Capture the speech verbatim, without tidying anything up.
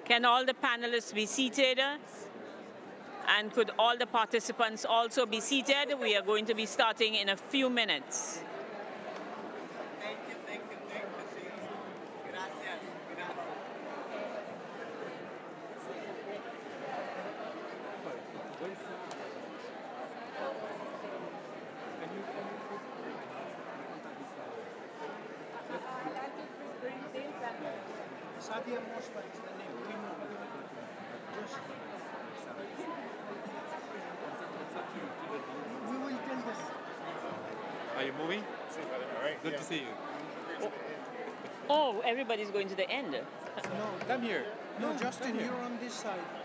Can all the panelists be seated? And could all the participants also be seated? We are going to be starting in a few minutes. Thank you, thank you, thank you. Sí. Gracias, gracias. Sadia Mosfa is the name. We know. Just we will tell them. Are you moving? All right. Good yeah. to see you. Oh, everybody's going to the end. No, come here. No, No, Justin, here. you're on this side.